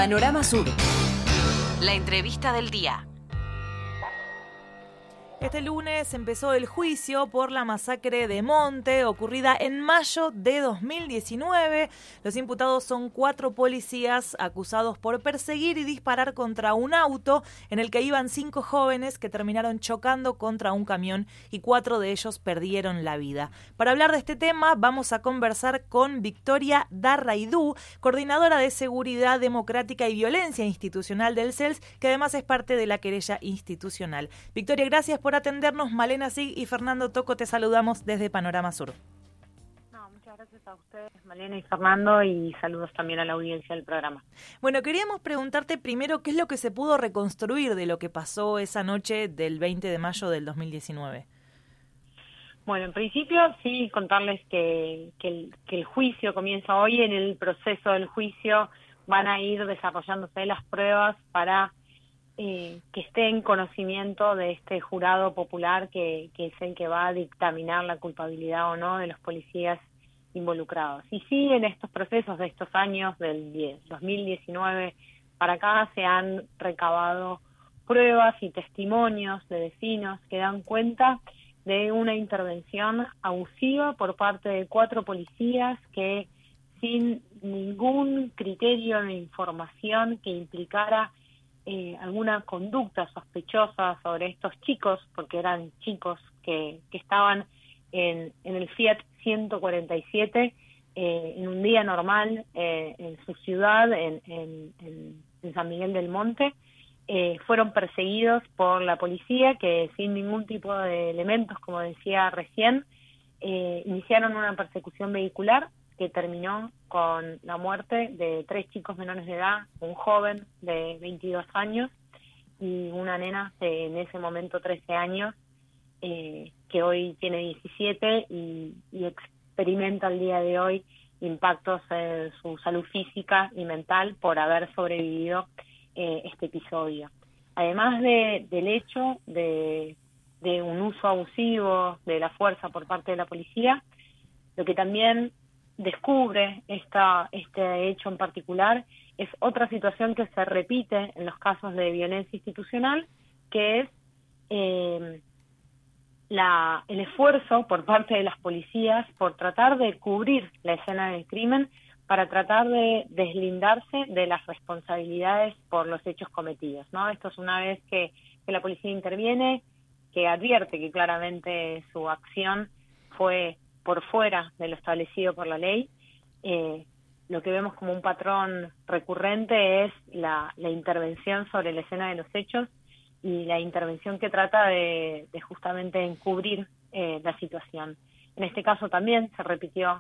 Panorama Sur. La entrevista del día. Este lunes empezó el juicio por la masacre de Monte, ocurrida en mayo de 2019. Los imputados son 4 policías acusados por perseguir y disparar contra un auto en el que iban 5 jóvenes que terminaron chocando contra un camión y 4 de ellos perdieron la vida. Para hablar de este tema vamos a conversar con Victoria Darraidou, coordinadora de Seguridad Democrática y Violencia Institucional del CELS, que además es parte de la querella institucional. Victoria, gracias por atendernos. Malena Sig y Fernando Toco te saludamos desde Panorama Sur. Muchas gracias a ustedes, Malena y Fernando, y saludos también a la audiencia del programa. Bueno, queríamos preguntarte primero qué es lo que se pudo reconstruir de lo que pasó esa noche del 20 de mayo del 2019. Bueno, en principio sí contarles que el juicio comienza hoy. En el proceso del juicio van a ir desarrollándose las pruebas para que esté en conocimiento de este jurado popular que es el que va a dictaminar la culpabilidad o no de los policías involucrados. Y sí, en estos procesos de estos años, del 2019 para acá, se han recabado pruebas y testimonios de vecinos que dan cuenta de una intervención abusiva por parte de 4 policías que, sin ningún criterio de información que implicara alguna conducta sospechosa sobre estos chicos, porque eran chicos que estaban en el Fiat 147 en un día normal en su ciudad, en San Miguel del Monte, fueron perseguidos por la policía que, sin ningún tipo de elementos, como decía recién, iniciaron una persecución vehicular que terminó con la muerte de 3 chicos menores de edad, un joven de 22 años y una nena de, en ese momento, 13 años, que hoy tiene 17 y experimenta al día de hoy impactos en su salud física y mental por haber sobrevivido este episodio. Además del hecho de un uso abusivo de la fuerza por parte de la policía, lo que también descubre este hecho en particular es otra situación que se repite en los casos de violencia institucional, que es el esfuerzo por parte de las policías por tratar de cubrir la escena del crimen para tratar de deslindarse de las responsabilidades por los hechos cometidos, ¿no? Esto es una vez que la policía interviene, que advierte que claramente su acción fue por fuera de lo establecido por la ley. Lo que vemos como un patrón recurrente es la intervención sobre la escena de los hechos y la intervención que trata de justamente encubrir la situación. En este caso también se repitió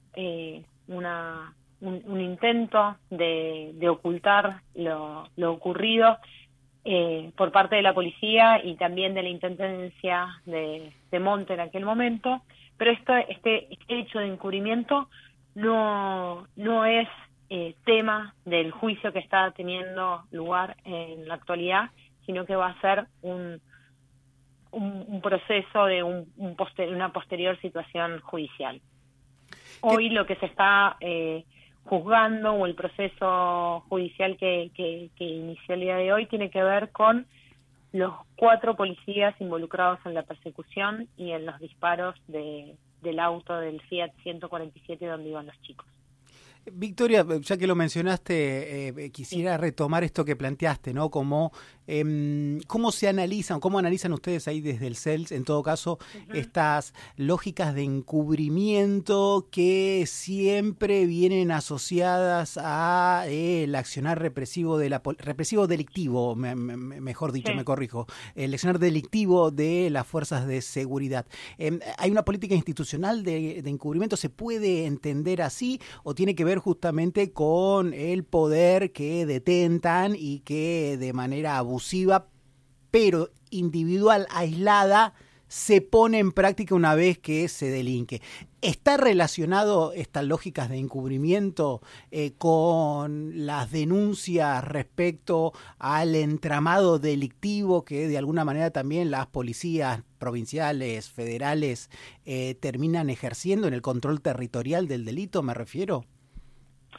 un intento de ocultar lo ocurrido por parte de la policía y también de la intendencia de Monte en aquel momento. Pero este hecho de encubrimiento no es tema del juicio que está teniendo lugar en la actualidad, sino que va a ser un proceso de una posterior situación judicial. Hoy lo que se está juzgando, o el proceso judicial que inició el día de hoy, tiene que ver con los 4 policías involucrados en la persecución y en los disparos del auto del Fiat 147 donde iban los chicos. Victoria, ya que lo mencionaste, quisiera retomar esto que planteaste, ¿no? Como cómo se analizan, cómo analizan ustedes ahí desde el CELS, en todo caso, estas lógicas de encubrimiento que siempre vienen asociadas a el accionar represivo represivo delictivo, mejor dicho, me corrijo, el accionar delictivo de las fuerzas de seguridad. ¿Hay una política institucional de encubrimiento? ¿Se puede entender así o tiene que ver justamente con el poder que detentan y que de manera abusiva, pero individual, aislada, se pone en práctica una vez que se delinque? ¿Está relacionado estas lógicas de encubrimiento con las denuncias respecto al entramado delictivo que de alguna manera también las policías provinciales, federales, terminan ejerciendo en el control territorial del delito, me refiero?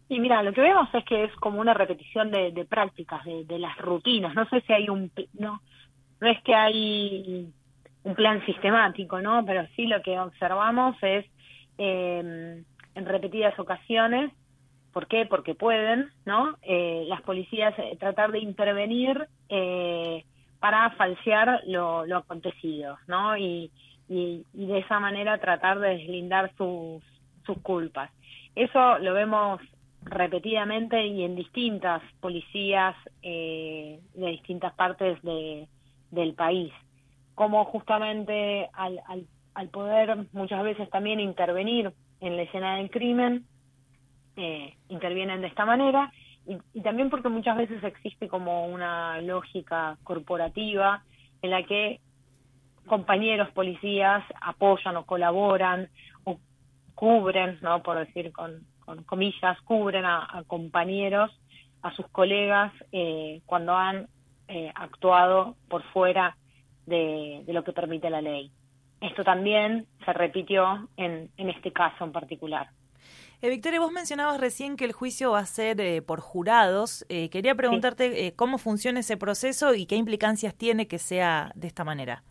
Y mira, lo que vemos es que es como una repetición de prácticas, de las rutinas. No sé si hay no es que hay un plan sistemático, ¿no? Pero sí lo que observamos es en repetidas ocasiones. ¿Por qué? Porque pueden, ¿no? Las policías tratar de intervenir para falsear lo acontecido, ¿no? Y de esa manera tratar de deslindar sus culpas. Eso lo vemos repetidamente y en distintas policías de distintas partes del país. Como justamente al poder muchas veces también intervenir en la escena del crimen, intervienen de esta manera y también porque muchas veces existe como una lógica corporativa en la que compañeros policías apoyan o colaboran o cubren, ¿no? Por decir con comillas, cubren a compañeros, a sus colegas cuando han actuado por fuera de lo que permite la ley. Esto también se repitió en este caso en particular. Victoria, vos mencionabas recién que el juicio va a ser por jurados. Quería preguntarte cómo funciona ese proceso y qué implicancias tiene que sea de esta manera.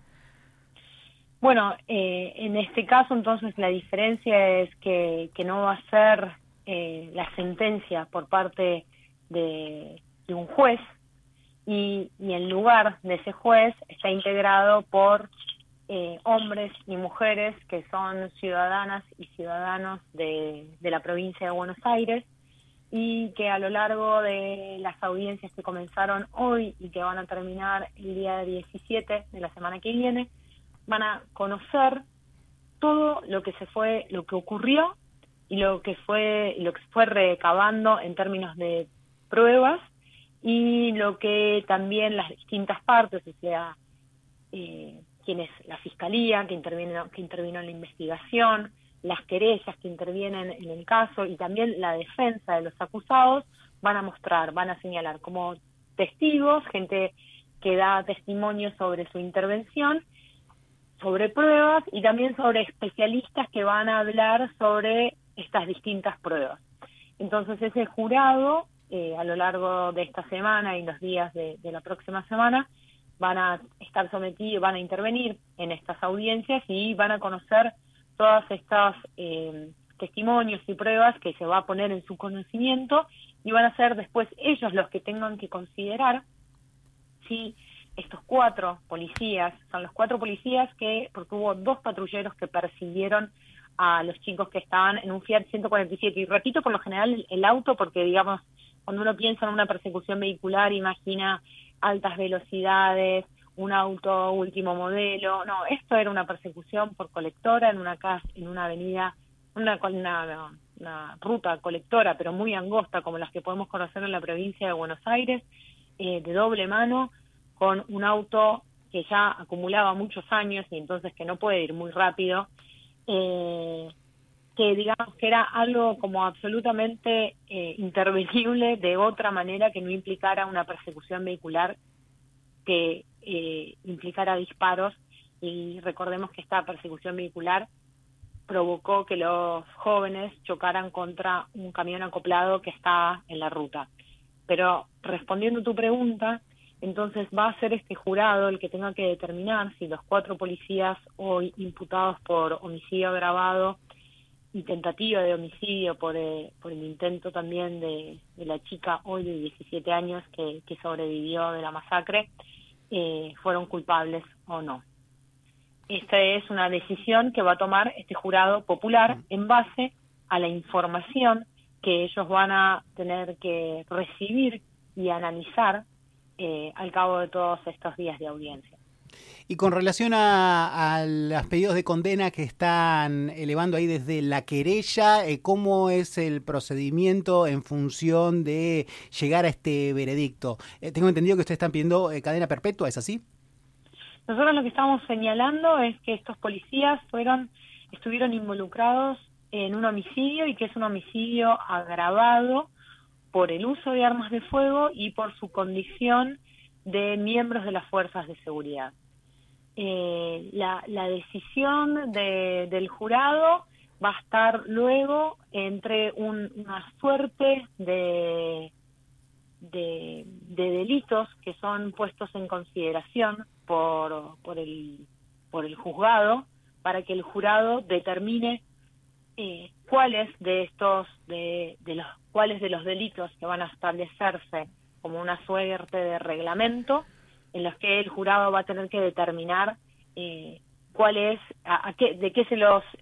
Bueno, en este caso entonces la diferencia es que no va a ser la sentencia por parte de un juez y en lugar de ese juez está integrado por hombres y mujeres que son ciudadanas y ciudadanos de la provincia de Buenos Aires y que a lo largo de las audiencias que comenzaron hoy y que van a terminar el día 17 de la semana que viene, van a conocer todo lo que ocurrió y lo que se fue recabando en términos de pruebas y lo que también las distintas partes, o sea, quienes la fiscalía que intervino en la investigación, las querellas que intervienen en el caso y también la defensa de los acusados van a mostrar, van a señalar como testigos, gente que da testimonio sobre su intervención, sobre pruebas y también sobre especialistas que van a hablar sobre estas distintas pruebas. Entonces ese jurado, a lo largo de esta semana y los días de la próxima semana, van a estar sometidos, van a intervenir en estas audiencias y van a conocer todas estas testimonios y pruebas que se va a poner en su conocimiento y van a ser después ellos los que tengan que considerar si estos 4 policías, son los 4 policías porque hubo 2 patrulleros que persiguieron a los chicos que estaban en un Fiat 147. Y repito por lo general el auto porque, digamos, cuando uno piensa en una persecución vehicular, imagina altas velocidades, un auto último modelo. No, esto era una persecución por colectora en una avenida, una ruta colectora, pero muy angosta, como las que podemos conocer en la provincia de Buenos Aires, de doble mano, con un auto que ya acumulaba muchos años y entonces que no puede ir muy rápido, que digamos que era algo como absolutamente intervenible de otra manera que no implicara una persecución vehicular que implicara disparos, y recordemos que esta persecución vehicular provocó que los jóvenes chocaran contra un camión acoplado que estaba en la ruta. Pero respondiendo a tu pregunta, entonces va a ser este jurado el que tenga que determinar si los 4 policías hoy imputados por homicidio agravado y tentativa de homicidio por el intento también de la chica hoy de 17 años que sobrevivió de la masacre, fueron culpables o no. Esta es una decisión que va a tomar este jurado popular en base a la información que ellos van a tener que recibir y analizar al cabo de todos estos días de audiencia. Y con relación a los pedidos de condena que están elevando ahí desde la querella, ¿cómo es el procedimiento en función de llegar a este veredicto? Tengo entendido que ustedes están pidiendo cadena perpetua, ¿es así? Nosotros lo que estamos señalando es que estos policías estuvieron involucrados en un homicidio y que es un homicidio agravado por el uso de armas de fuego y por su condición de miembros de las fuerzas de seguridad. La decisión del jurado va a estar luego entre una suerte de delitos que son puestos en consideración por el juzgado, para que el jurado determine cuáles de los delitos que van a establecerse como una suerte de reglamento, en los que el jurado va a tener que determinar cuál es, de qué se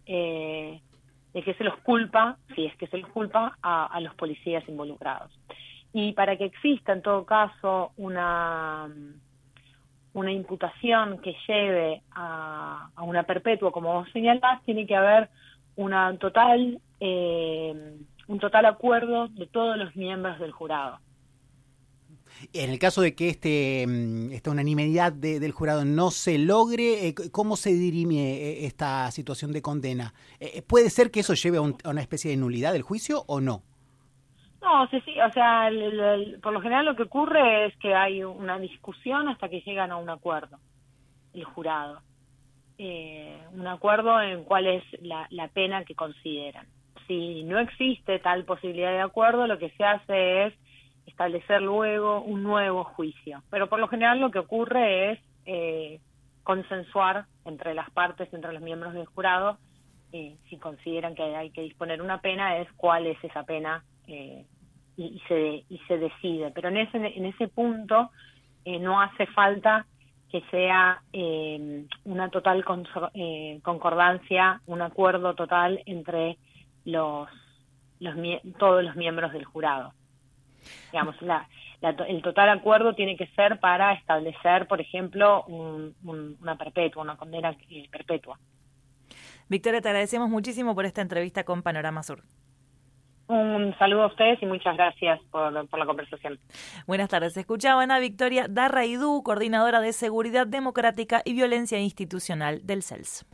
los culpa, si es que se los culpa a los policías involucrados. Y para que exista en todo caso una imputación que lleve a una perpetua, como vos señalás, tiene que haber un total acuerdo de todos los miembros del jurado. En el caso de que esta unanimidad del jurado no se logre, ¿cómo se dirime esta situación de condena? ¿Puede ser que eso lleve a una especie de nulidad del juicio o no? No, sí, o sea, por lo general lo que ocurre es que hay una discusión hasta que llegan a un acuerdo, el jurado. Un acuerdo en cuál es la pena que consideran. Si no existe tal posibilidad de acuerdo, lo que se hace es establecer luego un nuevo juicio. Pero por lo general lo que ocurre es consensuar entre las partes, entre los miembros del jurado, si consideran que hay que disponer una pena, es cuál es esa pena y se decide. Pero en ese punto no hace falta que sea una total concordancia, un acuerdo total entre todos los miembros del jurado. Digamos, el total acuerdo tiene que ser para establecer, por ejemplo, una condena perpetua. Victoria, te agradecemos muchísimo por esta entrevista con Panorama Sur. Un saludo a ustedes y muchas gracias por la conversación. Buenas tardes. Escuchaban a Victoria Darraidou, coordinadora de Seguridad Democrática y Violencia Institucional del CELS.